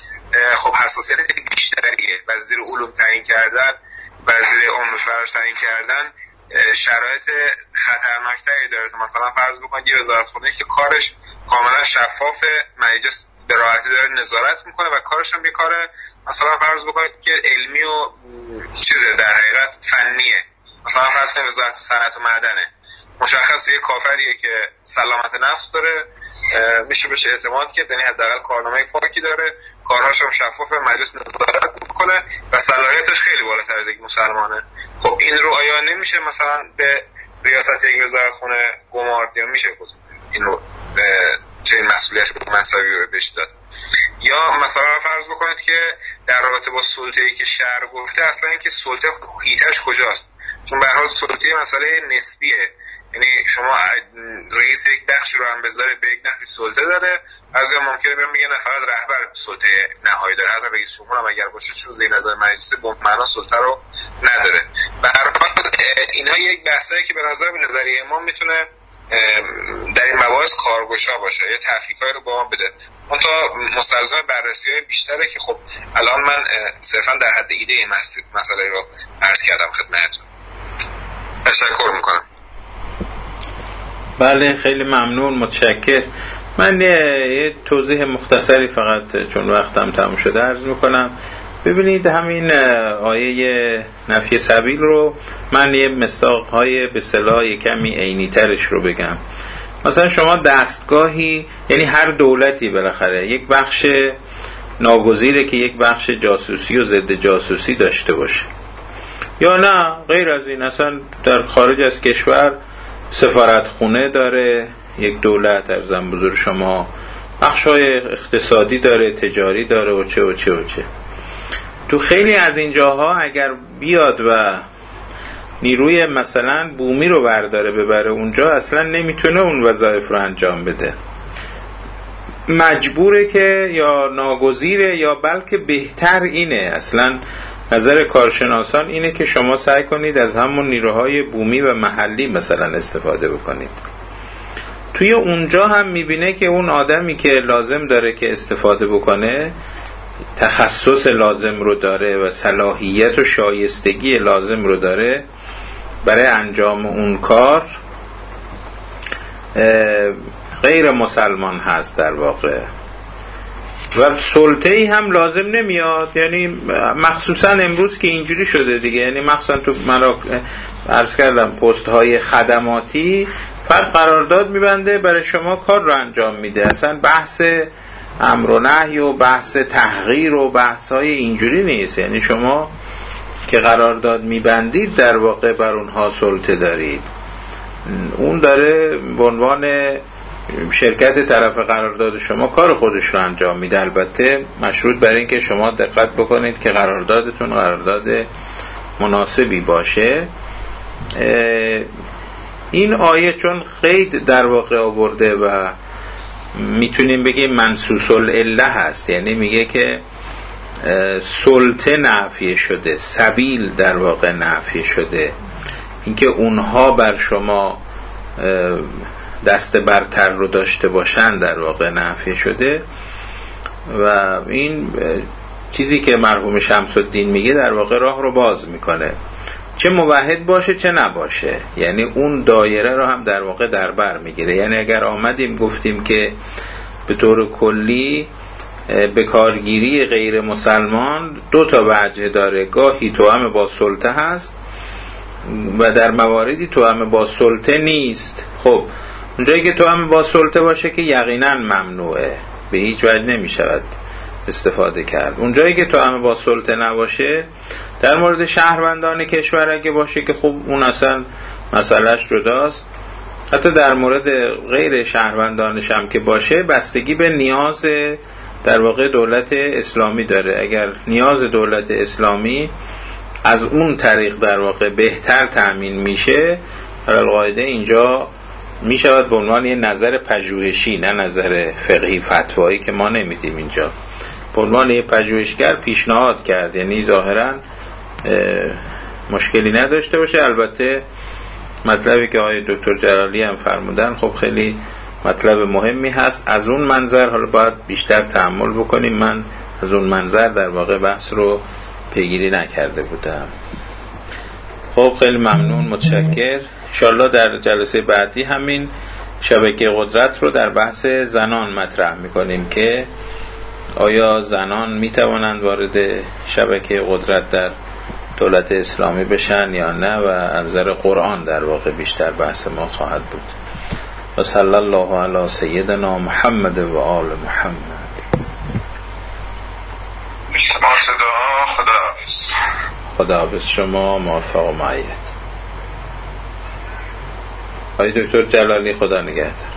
خب حساسیت بیشتریه، وزیر علوم تعیین کردن، وزیر امور شورای تعیین کردن شرایط خطرناکتری داره. مثلا فرض بکنید یه وزارتخونه که کارش کاملا شفاف، مجلس به راحتی داره نظارت میکنه و کارش هم یه کار مثلا فرض بکنید که علمی و چیزه در حقیقت فنیه، مثلا فرض کنید وزارت صنعت و معدنه، مشخصه یه کافریه که سلامت نفس داره، میشه بهش اعتماد کرد، یعنی حداقل کارنامه پاکی داره، کارهاش هم شفافه، مجلس نظارت میکنه و صلاحیتش خیلی بالاتر از یک مسلمانه. خب این رو آیا نمیشه مثلا به ریاست یک وزارتخونه گمارد یا میشه این رو چه این مسئولیت به منصبی رو بهش داد؟ یا مثلا فرض بکنید که در رابطه با سلطه‌ای که شرع گفته اصلا این که سلطه هیتش کجاست، چون به هر حال سلطه مسئله نسبیه، یعنی شما رئیس یک بخشی رو هم بذاره به یک نفعی سلطه داره، بعضی هم ممکنه بیان میگن فقط رهبر سلطه نهایی داره، حتی رئیس جمهور هم اگر باشه چون زیر نظر مجلس به معنا سلطه رو نداره. به هر حال اینا یک بحثایی که به نظر به نظریه ما میتونه در این مباحث کارگشا باشه، یه تحقیقاتی رو با ما بده. اون تا مستلزم بررسی‌های بیشتره که خب الان من صرفا در حد ایده این مسئله رو عرض کردم خدمتتون. تشکر میکنم. بله خیلی ممنون، متشکر. من یه توضیح مختصری فقط چون وقتم تموم شده عرض میکنم. ببینید همین آیه نفی سبیل رو من یه مصداق‌های به اصطلاح کمی عینی ترش رو بگم. مثلا شما دستگاهی، یعنی هر دولتی بالاخره یک بخش ناگزیره که یک بخش جاسوسی و ضد جاسوسی داشته باشه، یا نه غیر از این اصلا در خارج از کشور سفارتخونه داره یک دولت، ارزم بزرگ شما بخش‌های اقتصادی داره، تجاری داره و چه و چه و چه. تو خیلی از این جاها اگر بیاد و نیروی مثلا بومی رو برداره ببره اونجا، اصلا نمیتونه اون وظایف رو انجام بده، مجبوره که یا ناگزیره یا بلکه بهتر اینه، اصلا نظر کارشناسان اینه که شما سعی کنید از همون نیروهای بومی و محلی مثلا استفاده بکنید. توی اونجا هم میبینه که اون آدمی که لازم داره که استفاده بکنه تخصص لازم رو داره و صلاحیت و شایستگی لازم رو داره برای انجام اون کار، غیر مسلمان هست در واقع. و سلطه‌ای هم لازم نمیاد، یعنی مخصوصا امروز که اینجوری شده دیگه، یعنی مخصوصا تو مراکز عرض کردم پست های خدماتی فرد قرارداد میبنده برای شما کار رو انجام میده، اصلا بحث امر و نهی و بحث تحقیر و بحث های اینجوری نیست، یعنی شما که قرارداد میبندید در واقع بر اونها سلطه دارید، اون داره به عنوان شرکت طرف قرارداد شما کار خودش رو انجام میده، البته مشروط بر این که شما دقت بکنید که قراردادتون قرارداد مناسبی باشه. این آیه چون قید در واقع آورده و میتونیم بگیم منصوص العله هست، یعنی میگه که سلطه نافی شده، سبیل در واقع نافی شده، اینکه اونها بر شما دست برتر رو داشته باشن در واقع نافی شده. و این چیزی که مرحوم شمس الدین میگه در واقع راه رو باز میکنه، چه موحد باشه چه نباشه، یعنی اون دایره رو هم در واقع در بر میگیره. یعنی اگر آمدیم گفتیم که به طور کلی به کارگیری غیر مسلمان دو تا وجه داره، گاهی توأم با سلطه هست و در مواردی توأم با سلطه نیست. خب اونجایی که توأم با سلطه باشه که یقینا ممنوعه، به هیچ وجه نمیشود استفاده کرد. اونجایی که توأم با سلطه نباشه، در مورد شهروندان کشور اگه باشه که خب اون اصلا مسئلهش جداست، حتی در مورد غیر شهروندانش هم که باشه بستگی به نیاز در واقع دولت اسلامی داره. اگر نیاز دولت اسلامی از اون طریق در واقع بهتر تأمین میشه، القاعده اینجا میشود به عنوان یه نظر پژوهشی، نه نظر فقهی فتوایی که ما نمیدیم اینجا، به عنوان یه پژوهشگر پیشنهاد کرد، یعنی ظاهرا مشکلی نداشته باشه. البته مطلبی که آقای دکتر جلالی هم فرمودن خب خیلی مطلب مهمی هست، از اون منظر حالا باید بیشتر تأمل بکنیم، من از اون منظر در واقع بحث رو پیگیری نکرده بودم. خب خیلی ممنون، متشکر. انشاءالله در جلسه بعدی همین شبکه قدرت رو در بحث زنان مطرح میکنیم که آیا زنان میتوانند وارد شبکه قدرت در دولت اسلامی بشن یا نه، و از نظر قرآن در واقع بیشتر بحث ما خواهد بود. و صلی الله علی سیدنا محمد و آل محمد. خداحافظ. خداحافظ. شما موفق و معید. آقای دکتر جلالی خدا نگهدار.